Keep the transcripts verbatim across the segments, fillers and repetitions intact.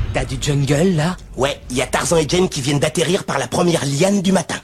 T'as du jungle, là? Ouais, il y a Tarzan et Jane qui viennent d'atterrir par la première liane du matin.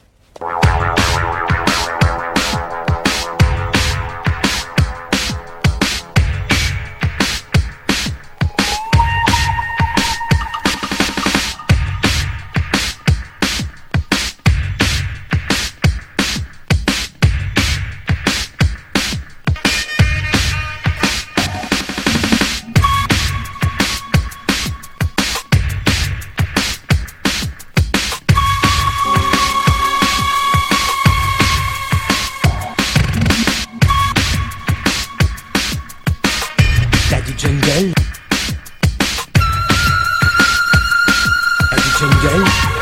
T'as du jungle? T'as du jungle?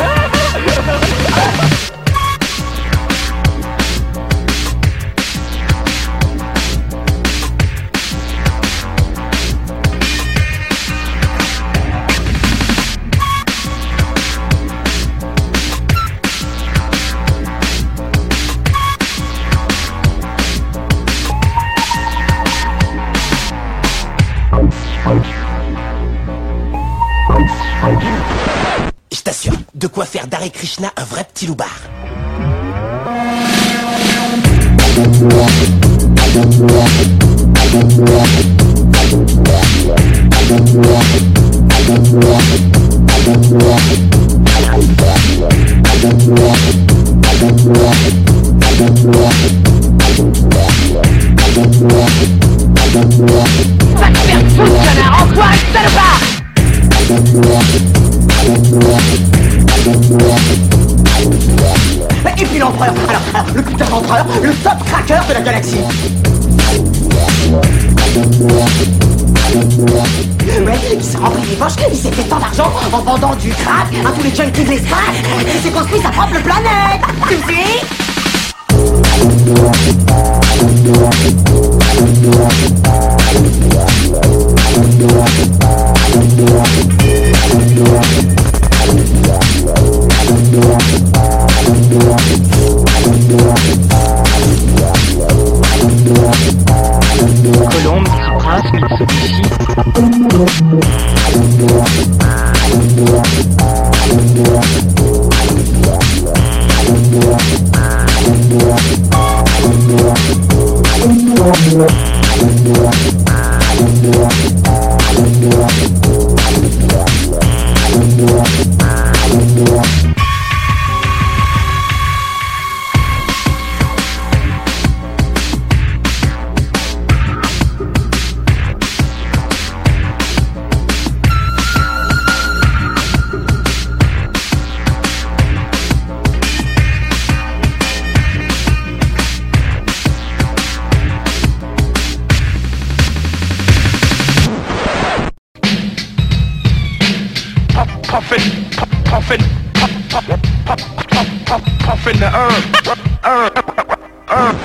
Je t'assure, de quoi faire d'Hare Krishna un vrai petit loupard. Va te faire foutre, connard, Antoine, salopard! Et puis l'empereur, alors, alors, le putain d'empereur, le top cracker de la galaxie. Ouais, il s'est rempli les poches, il s'est fait tant d'argent en vendant du crack à tous les junkies de l'espace. Il s'est construit sa propre planète. Tu me suis? Colombe, prince, Mitsubishi. Puffin', puffin', puffin', puffin', puffin' the herb, herb, herb.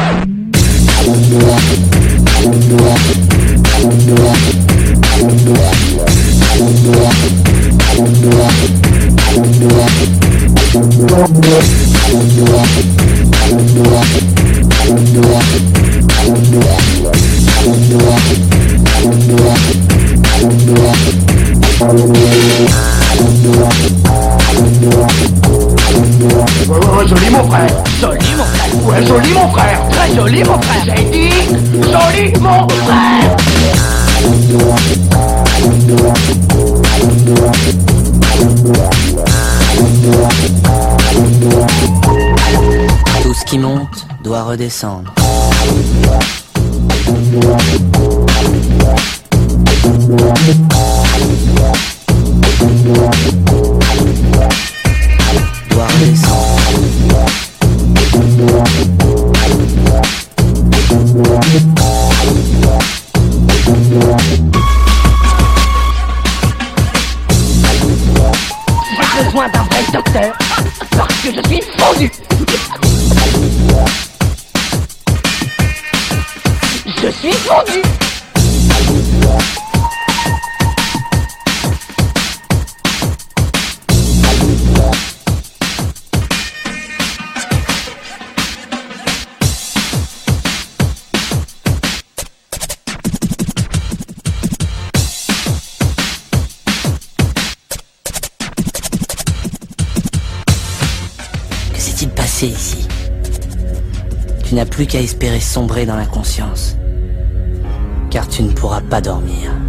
Ouais, ouais, ouais, joli mon frère. Joli mon frère. Ouais, joli mon frère. Très joli mon frère. J'ai dit joli mon frère. Tout ce qui monte doit redescendre. Doit redescendre. J'ai besoin d'un vrai docteur, parce que je suis fondu. Je suis fondu. assez ici. Tu n'as plus qu'à espérer sombrer dans l'inconscience, car tu ne pourras pas dormir.